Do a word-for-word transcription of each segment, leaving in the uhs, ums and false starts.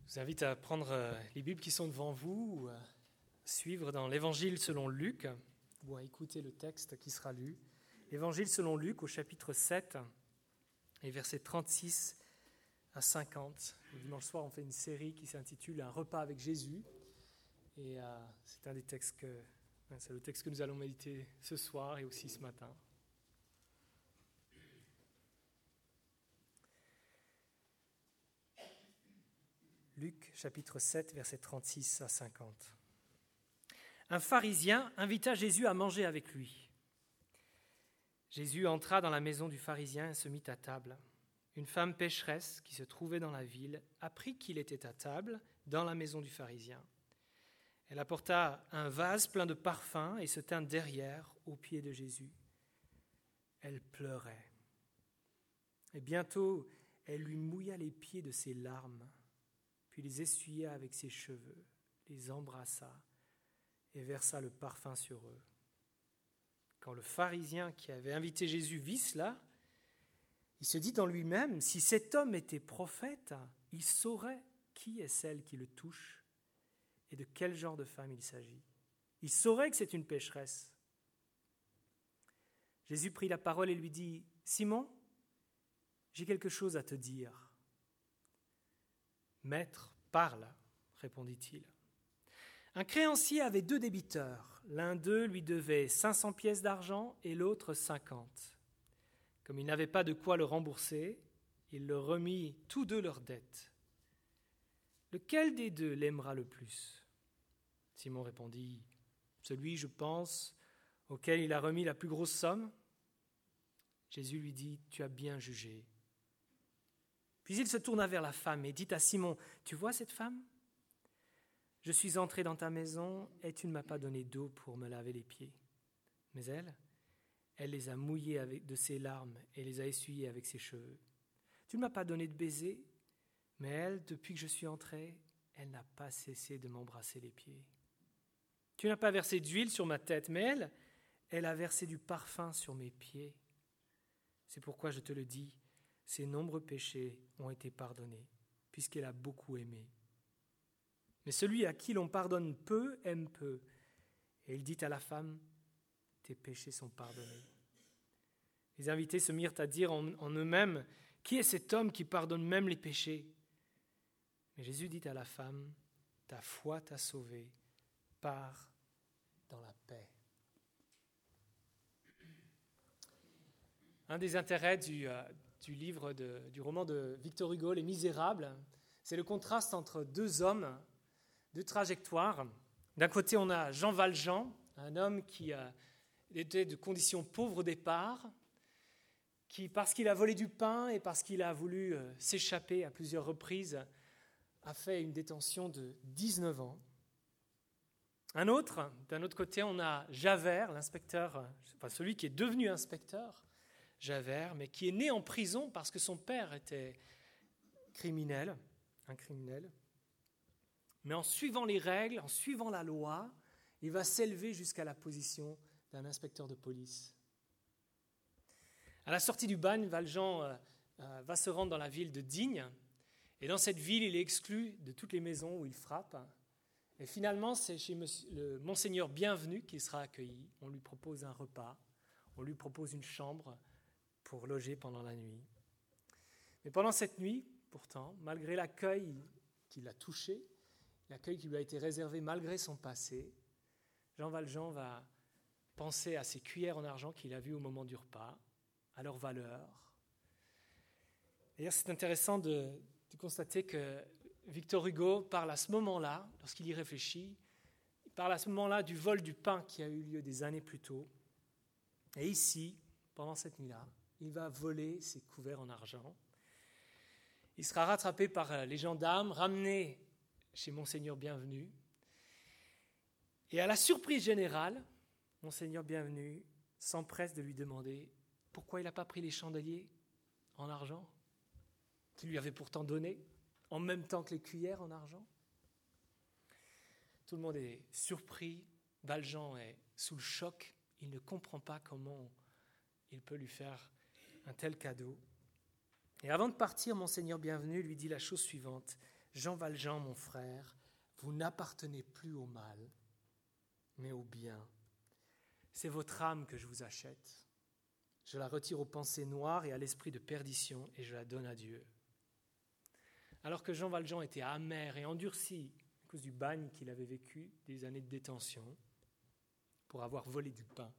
Je vous invite à prendre les Bibles qui sont devant vous ou à suivre dans l'Évangile selon Luc ou à écouter le texte qui sera lu. L'Évangile selon Luc au chapitre sept et versets trente-six à cinquante. Le dimanche soir, on fait une série qui s'intitule « Un repas avec Jésus ». Et euh, c'est un des textes que, c'est le texte que nous allons méditer ce soir et aussi ce matin. Luc, chapitre sept, versets trente-six à cinquante. Un pharisien invita Jésus à manger avec lui. Jésus entra dans la maison du pharisien et se mit à table. Une femme pécheresse qui se trouvait dans la ville apprit qu'il était à table dans la maison du pharisien. Elle apporta un vase plein de parfums et se tint derrière, aux pieds de Jésus. Elle pleurait. Et bientôt, elle lui mouilla les pieds de ses larmes, puis les essuya avec ses cheveux, les embrassa et versa le parfum sur eux. Quand le pharisien qui avait invité Jésus vit cela, il se dit en lui-même, si cet homme était prophète, il saurait qui est celle qui le touche et de quel genre de femme il s'agit. Il saurait que c'est une pécheresse. Jésus prit la parole et lui dit, « Simon, j'ai quelque chose à te dire. » « Maître, parle, » répondit-il. Un créancier avait deux débiteurs. L'un d'eux lui devait cinq cents pièces d'argent et l'autre cinquante. Comme il n'avait pas de quoi le rembourser, il leur remit tous deux leurs dettes. Lequel des deux l'aimera le plus ? Simon répondit, « Celui, je pense, auquel il a remis la plus grosse somme. » Jésus lui dit, « Tu as bien jugé. » Puis il se tourna vers la femme et dit à Simon, « Tu vois cette femme ? Je suis entré dans ta maison et tu ne m'as pas donné d'eau pour me laver les pieds. Mais elle, elle les a mouillés avec de ses larmes et les a essuyés avec ses cheveux. Tu ne m'as pas donné de baiser, mais elle, depuis que je suis entré, elle n'a pas cessé de m'embrasser les pieds. Tu n'as pas versé d'huile sur ma tête, mais elle, elle a versé du parfum sur mes pieds. C'est pourquoi je te le dis, ses nombreux péchés ont été pardonnés, puisqu'elle a beaucoup aimé. Mais celui à qui l'on pardonne peu, aime peu. Et il dit à la femme, tes péchés sont pardonnés. Les invités se mirent à dire en, en eux-mêmes, qui est cet homme qui pardonne même les péchés ? Mais Jésus dit à la femme, ta foi t'a sauvée, pars dans la paix. Un des intérêts du, euh, du livre, de, du roman de Victor Hugo, Les Misérables, c'est le contraste entre deux hommes, deux trajectoires. D'un côté, on a Jean Valjean, un homme qui euh, était de conditions pauvres au départ, qui, parce qu'il a volé du pain et parce qu'il a voulu euh, s'échapper à plusieurs reprises, a fait une détention de dix-neuf ans. Un autre, d'un autre côté, on a Javert, l'inspecteur, enfin celui qui est devenu inspecteur, Javert, mais qui est né en prison parce que son père était criminel, un criminel. Mais en suivant les règles, en suivant la loi, il va s'élever jusqu'à la position d'un inspecteur de police. À la sortie du bagne, Valjean euh, euh, va se rendre dans la ville de Digne. Et dans cette ville, il est exclu de toutes les maisons où il frappe. Et finalement, c'est chez monsieur, le Monseigneur Bienvenu qu'il sera accueilli. On lui propose un repas, on lui propose une chambre pour loger pendant la nuit. Mais pendant cette nuit, pourtant, malgré l'accueil qui l'a touché, l'accueil qui lui a été réservé malgré son passé, Jean Valjean va penser à ces cuillères en argent qu'il a vues au moment du repas, à leur valeur. D'ailleurs, c'est intéressant de, de constater que Victor Hugo parle à ce moment-là, lorsqu'il y réfléchit, il parle à ce moment-là du vol du pain qui a eu lieu des années plus tôt. Et ici, pendant cette nuit-là, il va voler ses couverts en argent. Il sera rattrapé par les gendarmes, ramené chez Monseigneur Bienvenu. Et à la surprise générale, Monseigneur Bienvenu s'empresse de lui demander pourquoi il n'a pas pris les chandeliers en argent qu'il lui avait pourtant donnés, en même temps que les cuillères en argent. Tout le monde est surpris. Valjean est sous le choc. Il ne comprend pas comment il peut lui faire un tel cadeau. Et avant de partir, Monseigneur Bienvenu lui dit la chose suivante. Jean Valjean, mon frère, vous n'appartenez plus au mal, mais au bien. C'est votre âme que je vous achète. Je la retire aux pensées noires et à l'esprit de perdition et je la donne à Dieu. » Alors que Jean Valjean était amer et endurci à cause du bagne qu'il avait vécu, des années de détention, pour avoir volé du pain.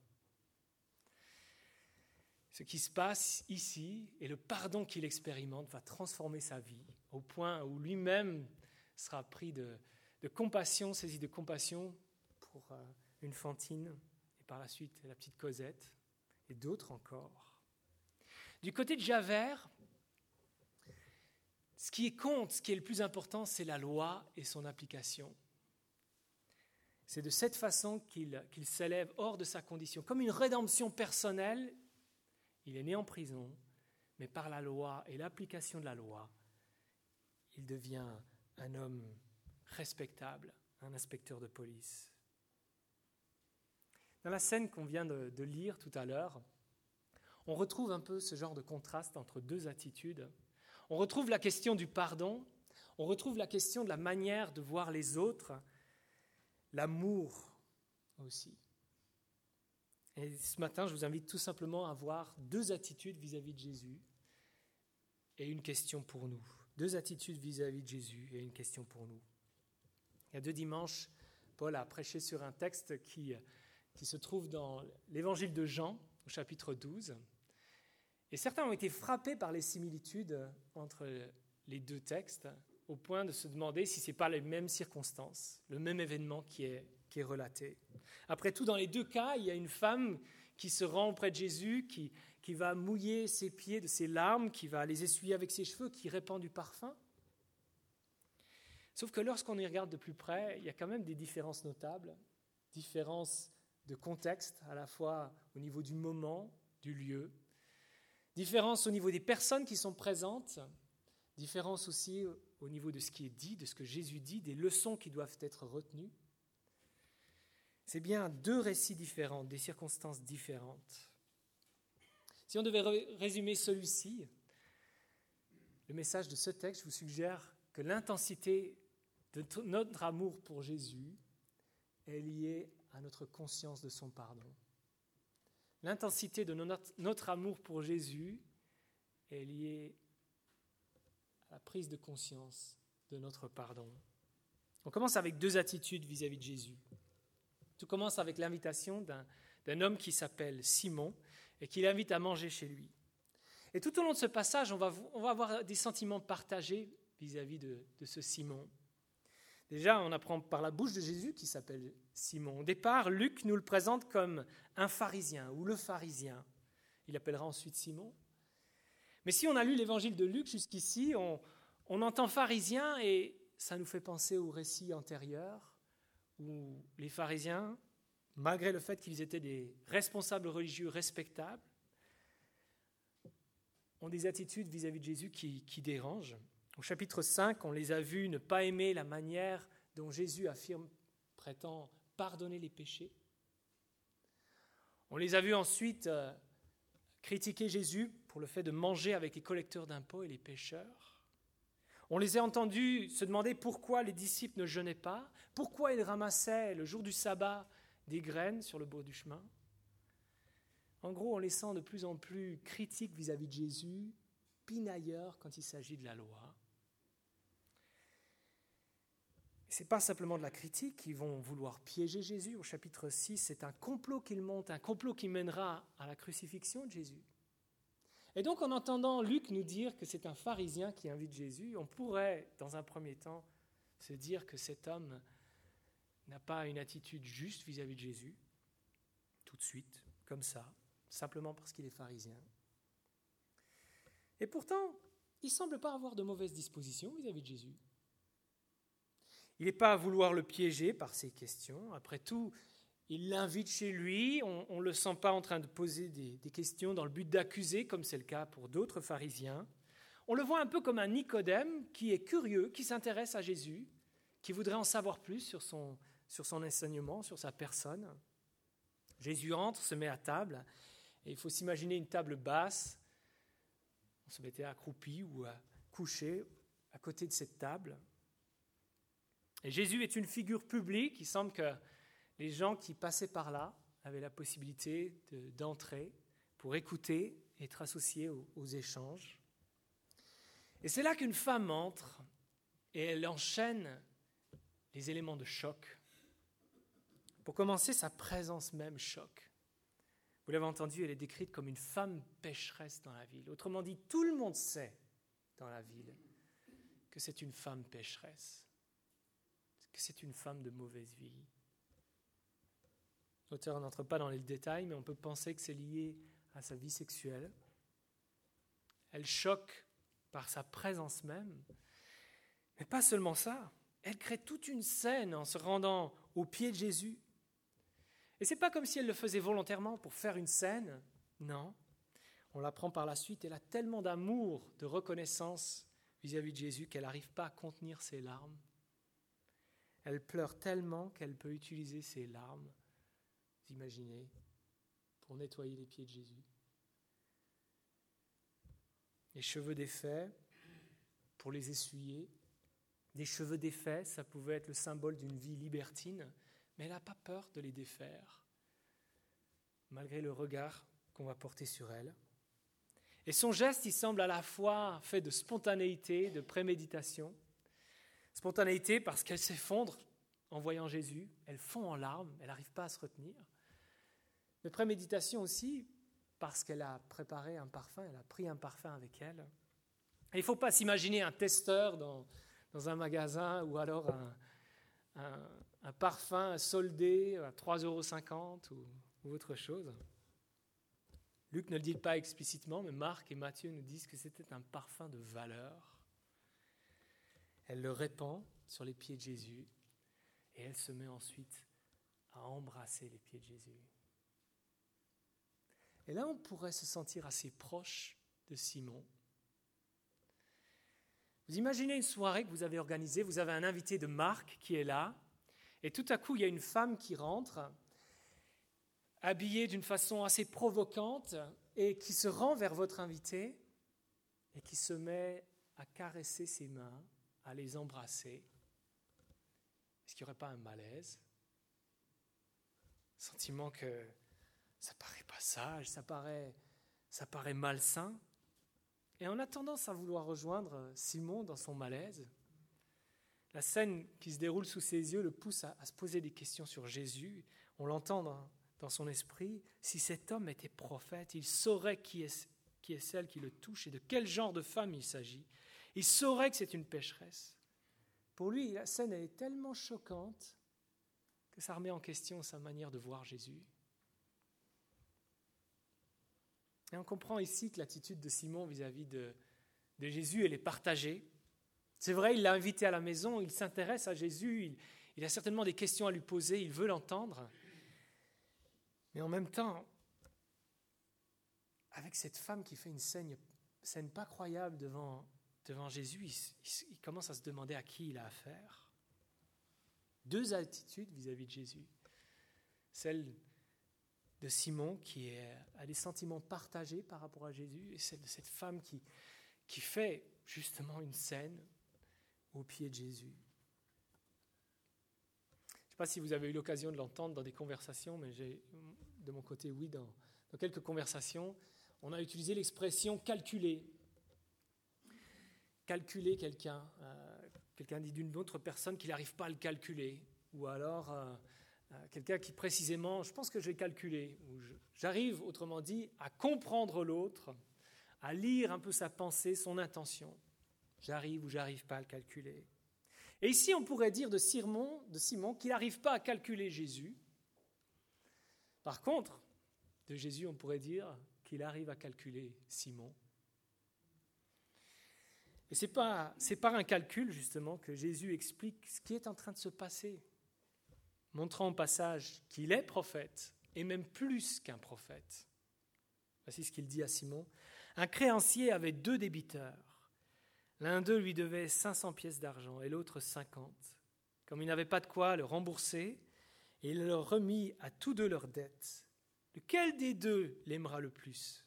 Ce qui se passe ici et le pardon qu'il expérimente va transformer sa vie au point où lui-même sera pris de, de compassion, saisi de compassion pour euh, une Fantine et par la suite la petite Cosette et d'autres encore. Du côté de Javert, ce qui compte, ce qui est le plus important, c'est la loi et son application. C'est de cette façon qu'il, qu'il s'élève hors de sa condition. Comme une rédemption personnelle, il est né en prison, mais par la loi et l'application de la loi, il devient un homme respectable, un inspecteur de police. Dans la scène qu'on vient de, de lire tout à l'heure, on retrouve un peu ce genre de contraste entre deux attitudes. On retrouve la question du pardon, on retrouve la question de la manière de voir les autres, l'amour aussi. Et ce matin, je vous invite tout simplement à voir deux attitudes vis-à-vis de Jésus et une question pour nous. Deux attitudes vis-à-vis de Jésus et une question pour nous. Il y a deux dimanches, Paul a prêché sur un texte qui, qui se trouve dans l'évangile de Jean, au chapitre douze. Et certains ont été frappés par les similitudes entre les deux textes, au point de se demander si ce n'est pas les mêmes circonstances, le même événement qui est, qui est relaté. Après tout, dans les deux cas, il y a une femme qui se rend auprès de Jésus, qui, qui va mouiller ses pieds de ses larmes, qui va les essuyer avec ses cheveux, qui répand du parfum. Sauf que lorsqu'on y regarde de plus près, il y a quand même des différences notables, différences de contexte, à la fois au niveau du moment, du lieu, différences au niveau des personnes qui sont présentes, différences aussi au niveau de ce qui est dit, de ce que Jésus dit, des leçons qui doivent être retenues. C'est bien deux récits différents, des circonstances différentes. Si on devait résumer celui-ci, le message de ce texte, je vous suggère que l'intensité de notre amour pour Jésus est liée à notre conscience de son pardon. L'intensité de notre, notre amour pour Jésus est liée à la prise de conscience de notre pardon. On commence avec deux attitudes vis-à-vis de Jésus. Tout commence avec l'invitation d'un, d'un homme qui s'appelle Simon et qui l'invite à manger chez lui. Et tout au long de ce passage, on va, on va avoir des sentiments partagés vis-à-vis de, de ce Simon. Déjà, on apprend par la bouche de Jésus qui s'appelle Simon. Au départ, Luc nous le présente comme un pharisien ou le pharisien. Il appellera ensuite Simon. Mais si on a lu l'évangile de Luc jusqu'ici, on, on entend pharisien et ça nous fait penser au récit antérieur où les pharisiens, malgré le fait qu'ils étaient des responsables religieux respectables, ont des attitudes vis-à-vis de Jésus qui, qui dérangent. Au chapitre cinq, on les a vus ne pas aimer la manière dont Jésus affirme, prétend pardonner les péchés. On les a vus ensuite euh, critiquer Jésus pour le fait de manger avec les collecteurs d'impôts et les pécheurs. On les a entendus se demander pourquoi les disciples ne jeûnaient pas, pourquoi ils ramassaient le jour du sabbat des graines sur le bord du chemin. En gros, on les sent de plus en plus critiques vis-à-vis de Jésus, pinailleurs quand il s'agit de la loi. Ce n'est pas simplement de la critique, ils vont vouloir piéger Jésus. Au chapitre six, c'est un complot qu'ils montent, un complot qui mènera à la crucifixion de Jésus. Et donc, en entendant Luc nous dire que c'est un pharisien qui invite Jésus, on pourrait, dans un premier temps, se dire que cet homme n'a pas une attitude juste vis-à-vis de Jésus, tout de suite, comme ça, simplement parce qu'il est pharisien. Et pourtant, il ne semble pas avoir de mauvaise disposition vis-à-vis de Jésus. Il n'est pas à vouloir le piéger par ses questions. Après tout, il l'invite chez lui. On ne le sent pas en train de poser des, des questions dans le but d'accuser, comme c'est le cas pour d'autres pharisiens. On le voit un peu comme un Nicodème qui est curieux, qui s'intéresse à Jésus, qui voudrait en savoir plus sur son, sur son enseignement, sur sa personne. Jésus entre, se met à table, et il faut s'imaginer une table basse. On se mettait accroupi ou à coucher à côté de cette table. Et Jésus est une figure publique. Il semble que les gens qui passaient par là avaient la possibilité de, d'entrer pour écouter et être associés aux, aux échanges. Et c'est là qu'une femme entre et elle enchaîne les éléments de choc. Pour commencer, sa présence même choque. Vous l'avez entendu, elle est décrite comme une femme pécheresse dans la ville. Autrement dit, tout le monde sait dans la ville que c'est une femme pécheresse, que c'est une femme de mauvaise vie. L'auteur n'entre pas dans les détails, mais on peut penser que c'est lié à sa vie sexuelle. Elle choque par sa présence même. Mais pas seulement ça, elle crée toute une scène en se rendant aux pieds de Jésus. Et ce n'est pas comme si elle le faisait volontairement pour faire une scène, non. On l'apprend par la suite, elle a tellement d'amour, de reconnaissance vis-à-vis de Jésus qu'elle n'arrive pas à contenir ses larmes. Elle pleure tellement qu'elle peut utiliser ses larmes, vous imaginez, pour nettoyer les pieds de Jésus. Les cheveux défaits, pour les essuyer. Des cheveux défaits, ça pouvait être le symbole d'une vie libertine, mais elle n'a pas peur de les défaire, malgré le regard qu'on va porter sur elle. Et son geste, il semble à la fois fait de spontanéité, de préméditation. Spontanéité parce qu'elle s'effondre en voyant Jésus, elle fond en larmes, elle n'arrive pas à se retenir. Mais préméditation aussi parce qu'elle a préparé un parfum, elle a pris un parfum avec elle. Et il ne faut pas s'imaginer un testeur dans, dans un magasin ou alors un, un, un parfum soldé à trois euros cinquante ou, ou autre chose. Luc ne le dit pas explicitement, mais Marc et Matthieu nous disent que c'était un parfum de valeur. Elle le répand sur les pieds de Jésus et elle se met ensuite à embrasser les pieds de Jésus. Et là, on pourrait se sentir assez proche de Simon. Vous imaginez une soirée que vous avez organisée, vous avez un invité de Marc qui est là, et tout à coup, il y a une femme qui rentre, habillée d'une façon assez provocante, et qui se rend vers votre invité, et qui se met à caresser ses mains, à les embrasser. Est-ce qu'il n'y aurait pas un malaise? Sentiment que ça paraît pas sage, ça paraît, ça paraît malsain. Et on a tendance à vouloir rejoindre Simon dans son malaise. La scène qui se déroule sous ses yeux le pousse à, à se poser des questions sur Jésus. On l'entend dans, dans son esprit. Si cet homme était prophète, il saurait qui est, qui est celle qui le touche et de quel genre de femme il s'agit. Il saurait que c'est une pécheresse. Pour lui, la scène elle est tellement choquante que ça remet en question sa manière de voir Jésus. Et on comprend ici que l'attitude de Simon vis-à-vis de, de Jésus, elle est partagée. C'est vrai, il l'a invité à la maison, il s'intéresse à Jésus, il, il a certainement des questions à lui poser, il veut l'entendre. Mais en même temps, avec cette femme qui fait une scène, scène pas croyable devant, devant Jésus, il, il, il commence à se demander à qui il a affaire. Deux attitudes vis-à-vis de Jésus. Celle de Simon qui est, a des sentiments partagés par rapport à Jésus et celle de cette femme qui, qui fait justement une scène au pied de Jésus. Je ne sais pas si vous avez eu l'occasion de l'entendre dans des conversations, mais j'ai, de mon côté, oui, dans, dans quelques conversations, on a utilisé l'expression « calculer ». Calculer quelqu'un. Euh, quelqu'un dit d'une autre personne qu'il n'arrive pas à le calculer. Ou alors... Euh, quelqu'un qui précisément, je pense que j'ai calculé, ou je, j'arrive, autrement dit, à comprendre l'autre, à lire un peu sa pensée, son intention. J'arrive ou j'arrive pas à le calculer. Et ici, on pourrait dire de Simon, de Simon qu'il n'arrive pas à calculer Jésus. Par contre, de Jésus, on pourrait dire qu'il arrive à calculer Simon. Et c'est pas, c'est par un calcul, justement, que Jésus explique ce qui est en train de se passer, montrant au passage qu'il est prophète, et même plus qu'un prophète. Voici ce qu'il dit à Simon. Un créancier avait deux débiteurs. L'un d'eux lui devait cinq cents pièces d'argent et l'autre cinquante. Comme il n'avait pas de quoi le rembourser, il leur remit à tous deux leurs dettes. Lequel des deux l'aimera le plus?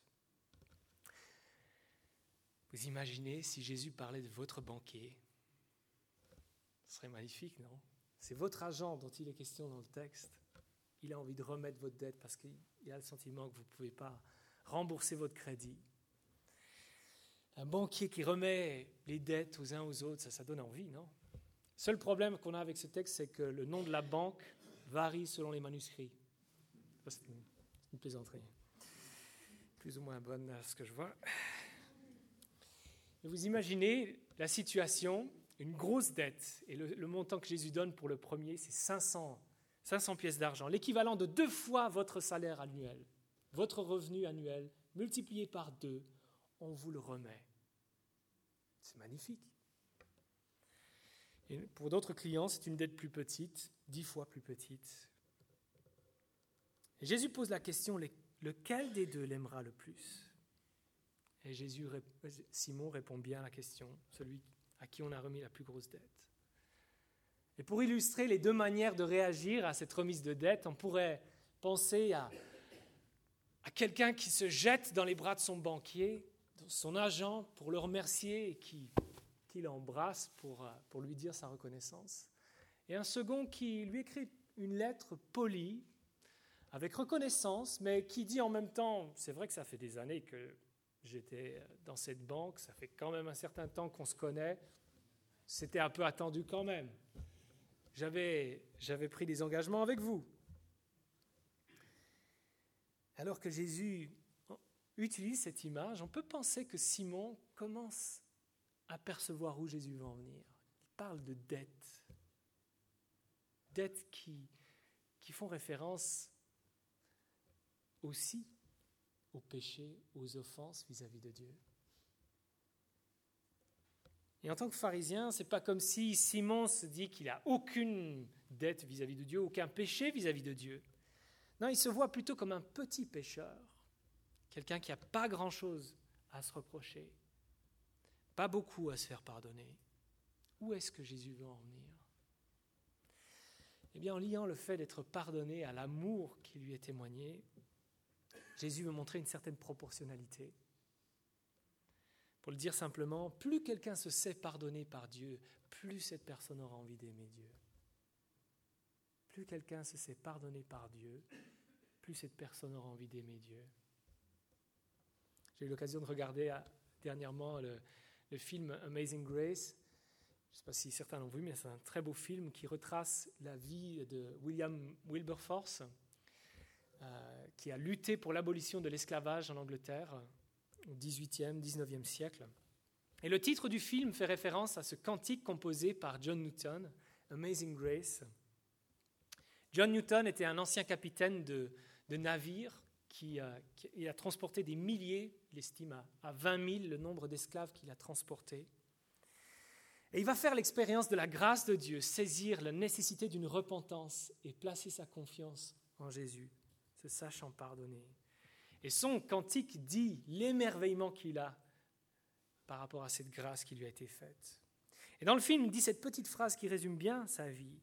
Vous imaginez si Jésus parlait de votre banquier? Ce serait magnifique, non? C'est votre argent dont il est question dans le texte. Il a envie de remettre votre dette parce qu'il a le sentiment que vous ne pouvez pas rembourser votre crédit. Un banquier qui remet les dettes aux uns aux autres, ça, ça donne envie, non? Le seul problème qu'on a avec ce texte, c'est que le nom de la banque varie selon les manuscrits. Ça, c'est une, une plaisanterie. Plus ou moins bonne à ce que je vois. Et vous imaginez la situation, une grosse dette, et le, le montant que Jésus donne pour le premier, c'est cinq cents, cinq cents pièces d'argent, l'équivalent de deux fois votre salaire annuel, votre revenu annuel, multiplié par deux, on vous le remet. C'est magnifique. Et pour d'autres clients, c'est une dette plus petite, dix fois plus petite. Et Jésus pose la question, lequel des deux l'aimera le plus? Et Jésus, Simon répond bien à la question, celui à qui on a remis la plus grosse dette. Et pour illustrer les deux manières de réagir à cette remise de dette, on pourrait penser à, à quelqu'un qui se jette dans les bras de son banquier, de son agent, pour le remercier et qui, qui l'embrasse pour, pour lui dire sa reconnaissance. Et un second qui lui écrit une lettre polie, avec reconnaissance, mais qui dit en même temps, c'est vrai que ça fait des années que j'étais dans cette banque, ça fait quand même un certain temps qu'on se connaît, c'était un peu attendu quand même. J'avais, j'avais pris des engagements avec vous. Alors que Jésus utilise cette image, on peut penser que Simon commence à percevoir où Jésus va en venir. Il parle de dettes, dettes qui, qui font référence aussi aux péchés, aux offenses vis-à-vis de Dieu. Et en tant que pharisien, ce n'est pas comme si Simon se dit qu'il n'a aucune dette vis-à-vis de Dieu, aucun péché vis-à-vis de Dieu. Non, il se voit plutôt comme un petit pécheur, quelqu'un qui n'a pas grand-chose à se reprocher, pas beaucoup à se faire pardonner. Où est-ce que Jésus veut en venir? Eh bien, en liant le fait d'être pardonné à l'amour qui lui est témoigné, Jésus veut montrer une certaine proportionnalité. Pour le dire simplement, plus quelqu'un se sait pardonné par Dieu, plus cette personne aura envie d'aimer Dieu. Plus quelqu'un se sait pardonné par Dieu, plus cette personne aura envie d'aimer Dieu. J'ai eu l'occasion de regarder à, dernièrement le, le film Amazing Grace. Je ne sais pas si certains l'ont vu, mais c'est un très beau film qui retrace la vie de William Wilberforce, euh, qui a lutté pour l'abolition de l'esclavage en Angleterre au dix-huitième, dix-neuvième siècle. Et le titre du film fait référence à ce cantique composé par John Newton, Amazing Grace. John Newton était un ancien capitaine de, de navire qui, euh, qui a transporté des milliers, il estime à, à vingt mille le nombre d'esclaves qu'il a transportés. Et il va faire l'expérience de la grâce de Dieu, saisir la nécessité d'une repentance et placer sa confiance en Jésus, se sachant pardonner. Et son cantique dit l'émerveillement qu'il a par rapport à cette grâce qui lui a été faite. Et dans le film, il dit cette petite phrase qui résume bien sa vie.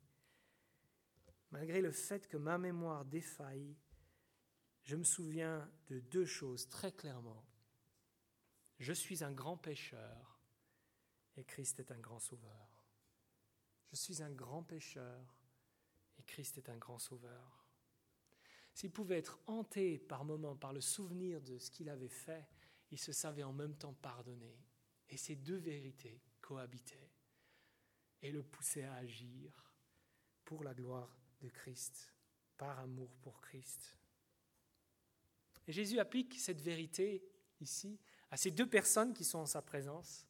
Malgré le fait que ma mémoire défaille, je me souviens de deux choses très clairement. Je suis un grand pécheur et Christ est un grand sauveur. Je suis un grand pécheur et Christ est un grand sauveur. S'il pouvait être hanté par moments par le souvenir de ce qu'il avait fait, il se savait en même temps pardonné. Et ces deux vérités cohabitaient et le poussaient à agir pour la gloire de Christ, par amour pour Christ. Et Jésus applique cette vérité ici à ces deux personnes qui sont en sa présence.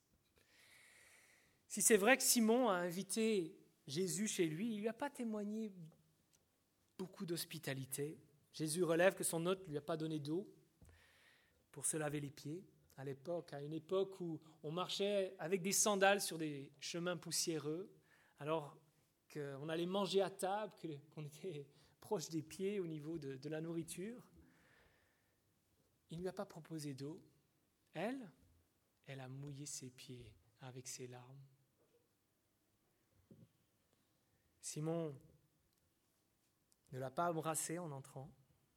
Si c'est vrai que Simon a invité Jésus chez lui, il ne lui a pas témoigné beaucoup d'hospitalité. Jésus relève que son hôte ne lui a pas donné d'eau pour se laver les pieds. À l'époque, à une époque où on marchait avec des sandales sur des chemins poussiéreux, alors qu'on allait manger à table, qu'on était proche des pieds au niveau de, de la nourriture. Il ne lui a pas proposé d'eau. Elle, elle a mouillé ses pieds avec ses larmes. Simon ne l'a pas embrassé en entrant.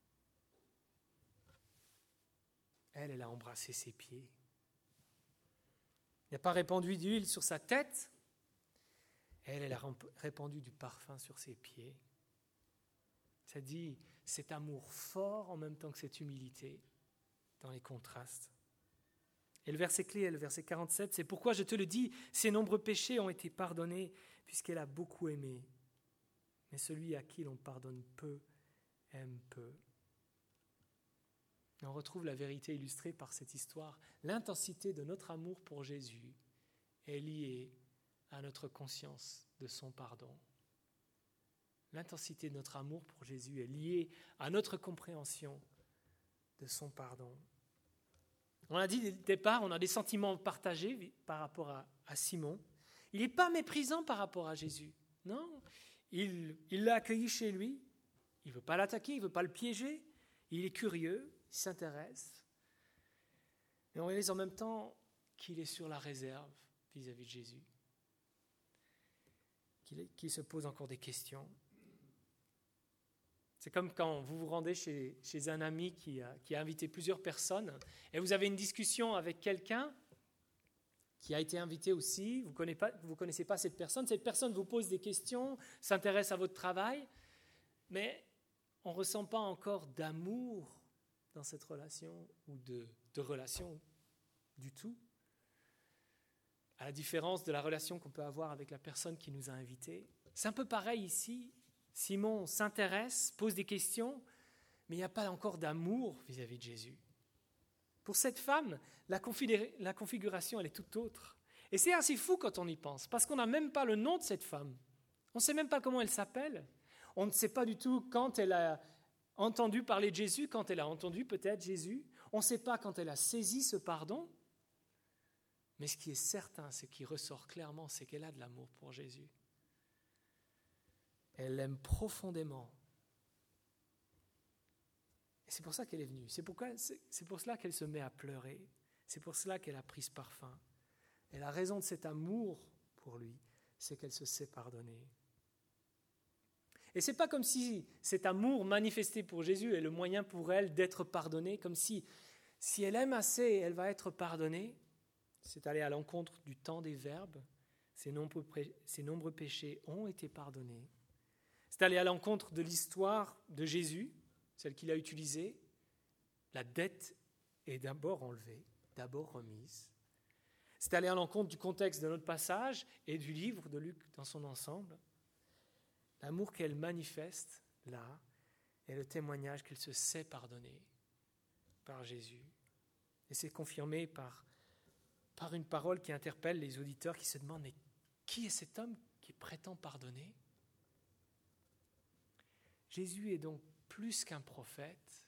Elle, elle a embrassé ses pieds. Il n'a pas répandu d'huile sur sa tête. Elle elle, elle a répandu du parfum sur ses pieds. Ça dit cet amour fort en même temps que cette humilité dans les contrastes. Et le verset clé est le verset quarante-sept, c'est pourquoi je te le dis, ses nombreux péchés ont été pardonnés puisqu'elle a beaucoup aimé. Mais celui à qui l'on pardonne peu, aime peu. Et on retrouve la vérité illustrée par cette histoire. L'intensité de notre amour pour Jésus est liée à notre conscience de son pardon. L'intensité de notre amour pour Jésus est liée à notre compréhension de son pardon. On a dit dès le départ, on a des sentiments partagés par rapport à, à Simon. Il n'est pas méprisant par rapport à Jésus. Non, il, il l'a accueilli chez lui. Il ne veut pas l'attaquer, il ne veut pas le piéger. Il est curieux, il s'intéresse. Mais on réalise en même temps qu'il est sur la réserve vis-à-vis de Jésus. Qu'il, est, qu'il se pose encore des questions. C'est comme quand vous vous rendez chez, chez un ami qui a, qui a invité plusieurs personnes et vous avez une discussion avec quelqu'un qui a été invité aussi, vous ne connaissez pas cette personne, cette personne vous pose des questions, s'intéresse à votre travail, mais on ne ressent pas encore d'amour dans cette relation ou de, de relation du tout. À la différence de la relation qu'on peut avoir avec la personne qui nous a invités. C'est un peu pareil ici. Simon s'intéresse, pose des questions, mais il n'y a pas encore d'amour vis-à-vis de Jésus. Pour cette femme, la, la configuration, elle est tout autre. Et c'est assez fou quand on y pense, parce qu'on n'a même pas le nom de cette femme. On ne sait même pas comment elle s'appelle. On ne sait pas du tout quand elle a entendu parler de Jésus, quand elle a entendu peut-être Jésus. On ne sait pas quand elle a saisi ce pardon. Mais ce qui est certain, ce qui ressort clairement, c'est qu'elle a de l'amour pour Jésus. Elle l'aime profondément. Et c'est pour ça qu'elle est venue. C'est, pourquoi, c'est, c'est pour cela qu'elle se met à pleurer. C'est pour cela qu'elle a pris ce parfum. Et la raison de cet amour pour lui, c'est qu'elle se sait pardonner. Et ce n'est pas comme si cet amour manifesté pour Jésus est le moyen pour elle d'être pardonnée, comme si, si elle aime assez, elle va être pardonnée. C'est aller à l'encontre du temps des verbes. Ses nombreux, ses nombreux péchés ont été pardonnés. C'est aller à l'encontre de l'histoire de Jésus, celle qu'il a utilisée. La dette est d'abord enlevée, d'abord remise. C'est aller à l'encontre du contexte de notre passage et du livre de Luc dans son ensemble. L'amour qu'elle manifeste, là, est le témoignage qu'elle se sait pardonner par Jésus. Et c'est confirmé par, par une parole qui interpelle les auditeurs qui se demandent « Mais qui est cet homme qui prétend pardonner ?» Jésus est donc plus qu'un prophète.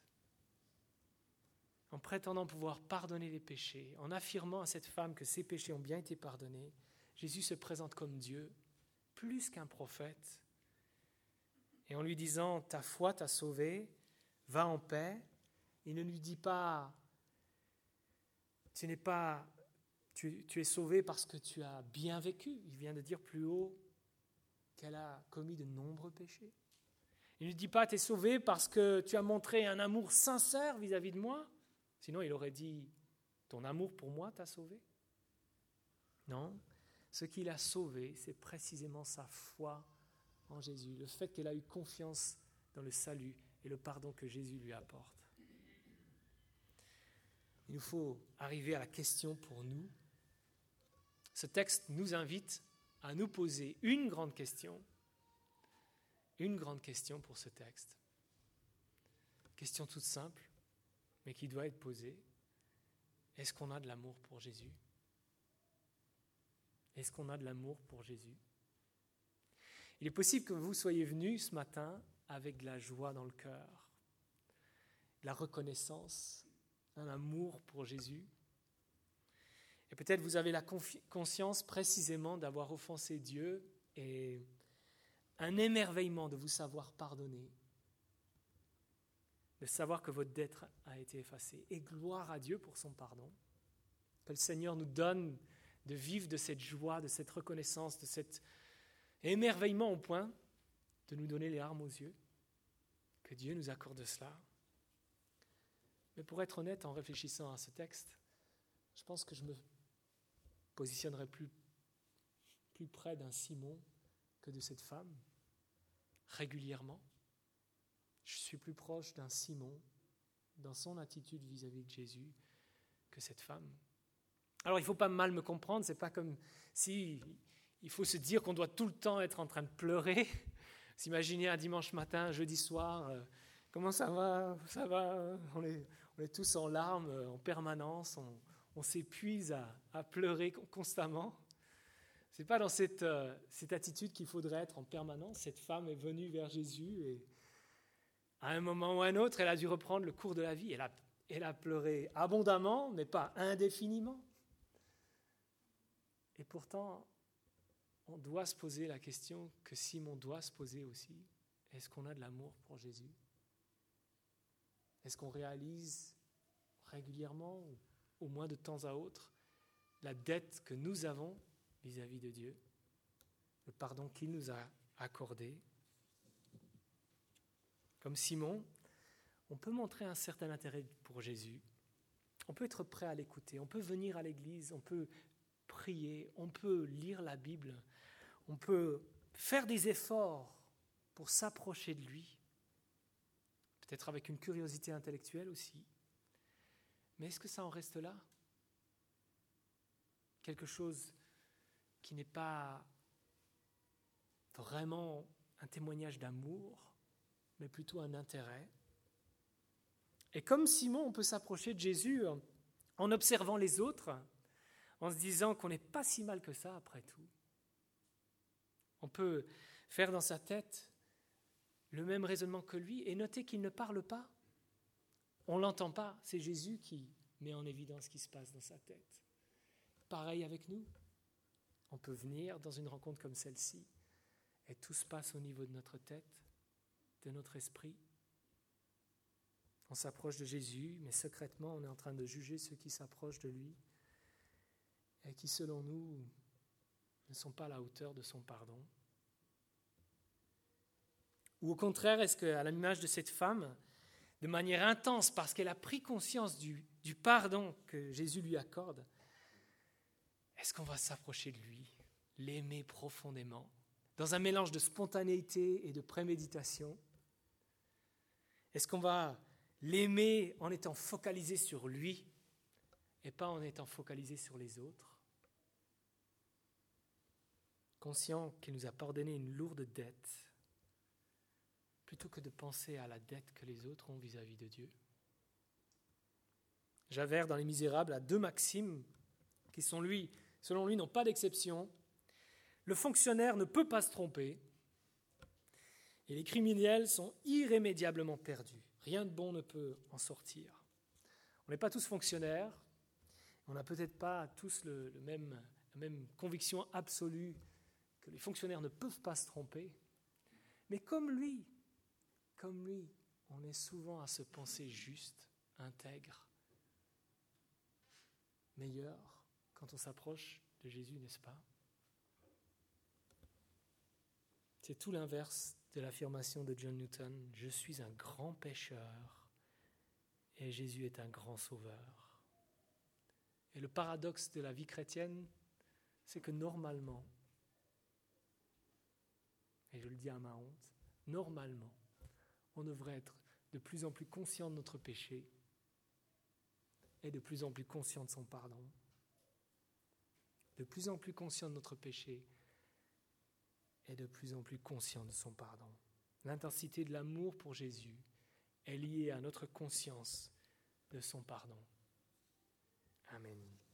En prétendant pouvoir pardonner les péchés, en affirmant à cette femme que ses péchés ont bien été pardonnés, Jésus se présente comme Dieu, plus qu'un prophète. Et en lui disant « Ta foi t'a sauvé, va en paix », il ne lui dit pas « Tu n'es pas, tu, tu es sauvé parce que tu as bien vécu ». Il vient de dire plus haut qu'elle a commis de nombreux péchés. Il ne lui dit pas « Tu es sauvé parce que tu as montré un amour sincère vis-à-vis de moi ». Sinon, il aurait dit « Ton amour pour moi t'a sauvé ». Non, ce qui l'a sauvé, c'est précisément sa foi en Jésus, le fait qu'elle a eu confiance dans le salut et le pardon que Jésus lui apporte. Il nous faut arriver à la question pour nous. Ce texte nous invite à nous poser une grande question, une grande question pour ce texte. Question toute simple, mais qui doit être posée. Est-ce qu'on a de l'amour pour Jésus ? Est-ce qu'on a de l'amour pour Jésus ? Il est possible que vous soyez venus ce matin avec de la joie dans le cœur, de la reconnaissance, un amour pour Jésus. Et peut-être vous avez la confi- conscience précisément d'avoir offensé Dieu et un émerveillement de vous savoir pardonner, de savoir que votre dette a été effacée. Et gloire à Dieu pour son pardon. Que le Seigneur nous donne de vivre de cette joie, de cette reconnaissance, de cet émerveillement au point de nous donner les larmes aux yeux. Que Dieu nous accorde cela. Mais pour être honnête, en réfléchissant à ce texte, je pense que je me positionnerai plus, plus près d'un Simon que de cette femme, régulièrement. Je suis plus proche d'un Simon dans son attitude vis-à-vis de Jésus que cette femme. Alors il ne faut pas mal me comprendre, ce n'est pas comme si il faut se dire qu'on doit tout le temps être en train de pleurer. S'imaginer un dimanche matin, un jeudi soir, euh, comment ça va, ça va, on est, on est tous en larmes en permanence, on, on s'épuise à, à pleurer constamment. Ce n'est pas dans cette, euh, cette attitude qu'il faudrait être en permanence. Cette femme est venue vers Jésus et à un moment ou à un autre, elle a dû reprendre le cours de la vie. Elle a, elle a pleuré abondamment, mais pas indéfiniment. Et pourtant, on doit se poser la question que Simon doit se poser aussi. Est-ce qu'on a de l'amour pour Jésus? Est-ce qu'on réalise régulièrement, ou au moins de temps à autre, la dette que nous avons vis-à-vis de Dieu, le pardon qu'il nous a accordé? Comme Simon, on peut montrer un certain intérêt pour Jésus. On peut être prêt à l'écouter, on peut venir à l'église, on peut prier, on peut lire la Bible, on peut faire des efforts pour s'approcher de lui, peut-être avec une curiosité intellectuelle aussi. Mais est-ce que ça en reste là? Quelque chose qui n'est pas vraiment un témoignage d'amour, mais plutôt un intérêt. Et comme Simon, on peut s'approcher de Jésus en observant les autres, en se disant qu'on n'est pas si mal que ça après tout. On peut faire dans sa tête le même raisonnement que lui et noter qu'il ne parle pas. On ne l'entend pas, c'est Jésus qui met en évidence ce qui se passe dans sa tête. Pareil avec nous. On peut venir dans une rencontre comme celle-ci et tout se passe au niveau de notre tête, de notre esprit. On s'approche de Jésus, mais secrètement, on est en train de juger ceux qui s'approchent de lui et qui, selon nous, ne sont pas à la hauteur de son pardon. Ou au contraire, est-ce qu'à l'image de cette femme, de manière intense, parce qu'elle a pris conscience du, du pardon que Jésus lui accorde, est-ce qu'on va s'approcher de lui, l'aimer profondément, dans un mélange de spontanéité et de préméditation? Est-ce qu'on va l'aimer en étant focalisé sur lui et pas en étant focalisé sur les autres? Conscient qu'il nous a pardonné une lourde dette, plutôt que de penser à la dette que les autres ont vis-à-vis de Dieu. Javert, dans Les Misérables, a deux maximes qui, sont lui, selon lui, n'ont pas d'exception. Le fonctionnaire ne peut pas se tromper et les criminels sont irrémédiablement perdus. Rien de bon ne peut en sortir. On n'est pas tous fonctionnaires, on n'a peut-être pas tous le, le même, la même conviction absolue que les fonctionnaires ne peuvent pas se tromper, mais comme lui, comme lui, on est souvent à se penser juste, intègre, meilleur quand on s'approche de Jésus, n'est-ce pas? C'est tout l'inverse de l'affirmation de John Newton. Je suis un grand pécheur et Jésus est un grand sauveur. Et le paradoxe de la vie chrétienne, c'est que normalement, et je le dis à ma honte, normalement, on devrait être de plus en plus conscient de notre péché et de plus en plus conscient de son pardon. De plus en plus conscient de notre péché et de plus en plus conscient de son pardon. L'intensité de l'amour pour Jésus est liée à notre conscience de son pardon. Amen.